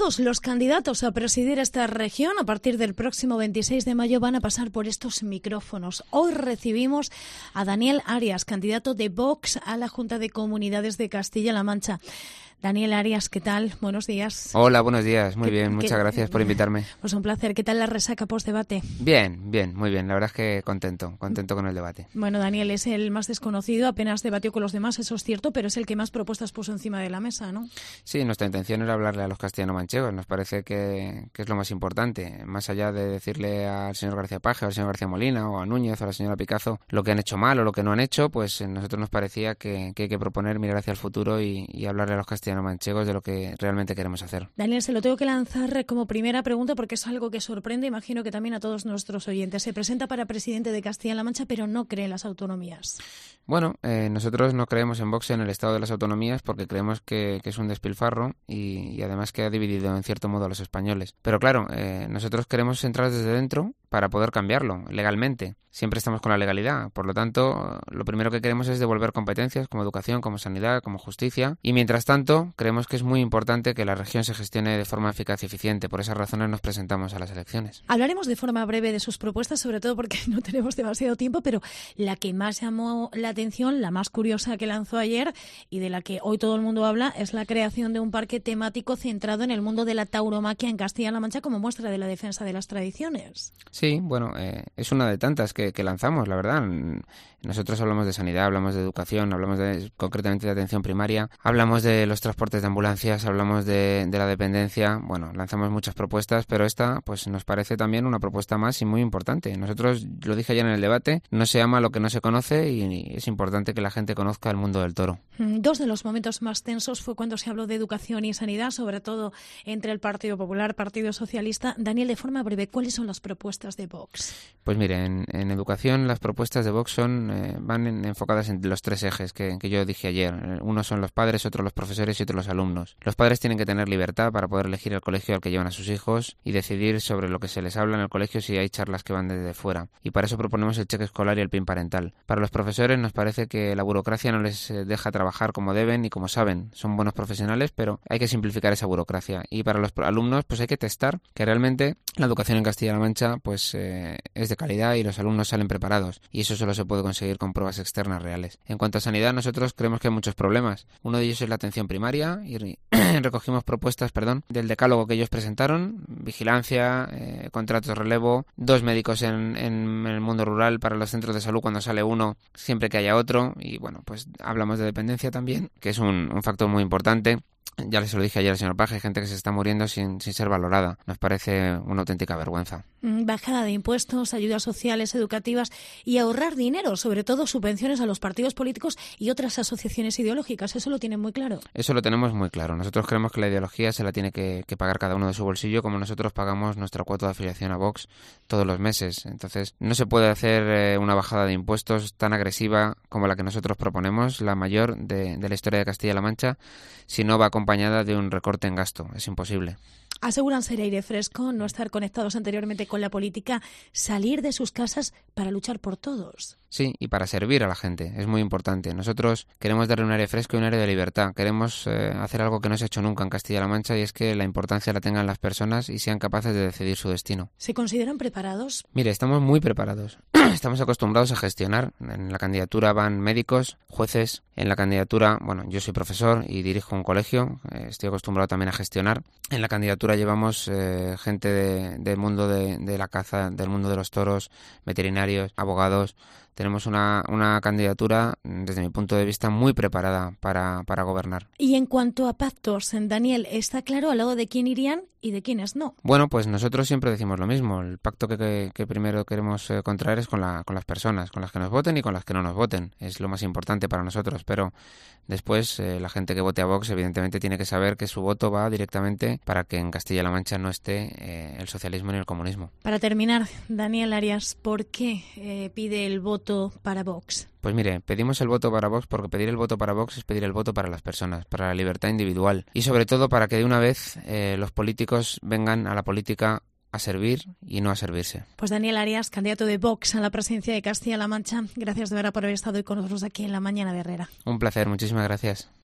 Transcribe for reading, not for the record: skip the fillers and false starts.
Todos los candidatos a presidir esta región a partir del próximo 26 de mayo van a pasar por estos micrófonos. Hoy recibimos a Daniel Arias, candidato de Vox a la Junta de Comunidades de Castilla-La Mancha. Daniel Arias, ¿qué tal? Buenos días. Hola, buenos días. Muy bien, muchas gracias por invitarme. Pues un placer. ¿Qué tal la resaca post-debate? Bien, muy bien. La verdad es que contento con el debate. Bueno, Daniel es el más desconocido, apenas debatió con los demás, eso es cierto, pero es el que más propuestas puso encima de la mesa, ¿no? Sí, nuestra intención era hablarle a los castellano-manchegos. Nos parece que es lo más importante. Más allá de decirle al señor García Paje, al señor García Molina, o a Núñez, o a la señora Picazo, lo que han hecho mal o lo que no han hecho, pues a nosotros nos parecía que hay que proponer mirar hacia el futuro y hablarle a los castellano-manchegos de lo que realmente queremos hacer. Daniel, se lo tengo que lanzar como primera pregunta porque es algo que sorprende, imagino que también a todos nuestros oyentes. Se presenta para presidente de Castilla-La Mancha, pero no cree en las autonomías. Bueno, nosotros no creemos en Vox en el estado de las autonomías porque creemos que es un despilfarro y además que ha dividido en cierto modo a los españoles. Pero claro, nosotros queremos entrar desde dentro para poder cambiarlo legalmente. Siempre estamos con la legalidad. Por lo tanto, lo primero que queremos es devolver competencias como educación, como sanidad, como justicia. Y mientras tanto, creemos que es muy importante que la región se gestione de forma eficaz y eficiente. Por esas razones nos presentamos a las elecciones. Hablaremos de forma breve de sus propuestas, sobre todo porque no tenemos demasiado tiempo, pero la que más llamó la atención, la más curiosa que lanzó ayer y de la que hoy todo el mundo habla, es la creación de un parque temático centrado en el mundo de la tauromaquia en Castilla-La Mancha como muestra de la defensa de las tradiciones. Sí, bueno, es una de tantas que lanzamos, la verdad. Nosotros hablamos de sanidad, hablamos de educación, hablamos concretamente de atención primaria, hablamos de los transportes de ambulancias, hablamos de la dependencia. Bueno, lanzamos muchas propuestas, pero esta pues nos parece también una propuesta más y muy importante. Nosotros, lo dije ayer en el debate, no se ama lo que no se conoce y es importante que la gente conozca el mundo del toro. Dos de los momentos más tensos fue cuando se habló de educación y sanidad, sobre todo entre el Partido Popular, Partido Socialista. Daniel, de forma breve, ¿cuáles son las propuestas de Vox? Pues mire, en educación las propuestas de Vox van enfocadas en los tres ejes que yo dije ayer. Uno son los padres, otro los profesores y otro los alumnos. Los padres tienen que tener libertad para poder elegir el colegio al que llevan a sus hijos y decidir sobre lo que se les habla en el colegio si hay charlas que van desde fuera. Y para eso proponemos el cheque escolar y el PIN parental. Para los profesores nos parece que la burocracia no les deja trabajar como deben y como saben. Son buenos profesionales, pero hay que simplificar esa burocracia. Y para los alumnos pues hay que testar que realmente la educación en Castilla-La Mancha pues es de calidad y los alumnos salen preparados. Y eso solo se puede conseguir con pruebas externas reales. En cuanto a sanidad, nosotros creemos que hay muchos problemas. Uno de ellos es la atención primaria y recogimos propuestas, del decálogo que ellos presentaron: vigilancia, contratos de relevo, 2 médicos en el mundo rural para los centros de salud cuando sale uno, siempre que haya otro. Y bueno, pues hablamos de dependencia también, que es un factor muy importante. Ya les lo dije ayer al señor Paje, hay gente que se está muriendo sin ser valorada. Nos parece una auténtica vergüenza. Bajada de impuestos, ayudas sociales, educativas y ahorrar dinero, sobre todo subvenciones a los partidos políticos y otras asociaciones ideológicas. ¿Eso lo tienen muy claro? Eso lo tenemos muy claro. Nosotros creemos que la ideología se la tiene que pagar cada uno de su bolsillo, como nosotros pagamos nuestra cuota de afiliación a Vox todos los meses. Entonces, no se puede hacer una bajada de impuestos tan agresiva como la que nosotros proponemos, la mayor de la historia de Castilla-La Mancha, si no va acompañada de un recorte en gasto. Es imposible. Aseguran ser aire fresco, no estar conectados anteriormente con la política, salir de sus casas para luchar por todos. Sí, y para servir a la gente, es muy importante. Nosotros queremos darle un aire fresco y un aire de libertad. Queremos hacer algo que no se ha hecho nunca en Castilla-La Mancha, y es que la importancia la tengan las personas y sean capaces de decidir su destino. ¿Se consideran preparados? Mire, estamos muy preparados. Estamos acostumbrados a gestionar. En la candidatura van médicos, jueces. En la candidatura, bueno, yo soy profesor y dirijo un colegio. Estoy acostumbrado también a gestionar. En la candidatura llevamos gente del mundo de la caza, del mundo de los toros, veterinarios, abogados. Tenemos una candidatura, desde mi punto de vista, muy preparada para gobernar. Y en cuanto a pactos, Daniel, ¿está claro al lado de quién irían y de quiénes no? Bueno, pues nosotros siempre decimos lo mismo. El pacto que primero queremos contraer es con las personas, con las que nos voten y con las que no nos voten. Es lo más importante para nosotros, pero después la gente que vote a Vox evidentemente tiene que saber que su voto va directamente para que en Castilla-La Mancha no esté el socialismo ni el comunismo. Para terminar, Daniel Arias, ¿por qué pide el voto para Vox? Pues mire, pedimos el voto para Vox porque pedir el voto para Vox es pedir el voto para las personas, para la libertad individual y sobre todo para que de una vez los políticos vengan a la política a servir y no a servirse. Pues Daniel Arias, candidato de Vox a la presidencia de Castilla-La Mancha, gracias de verdad por haber estado hoy con nosotros aquí en La Mañana de Herrera. Un placer, muchísimas gracias.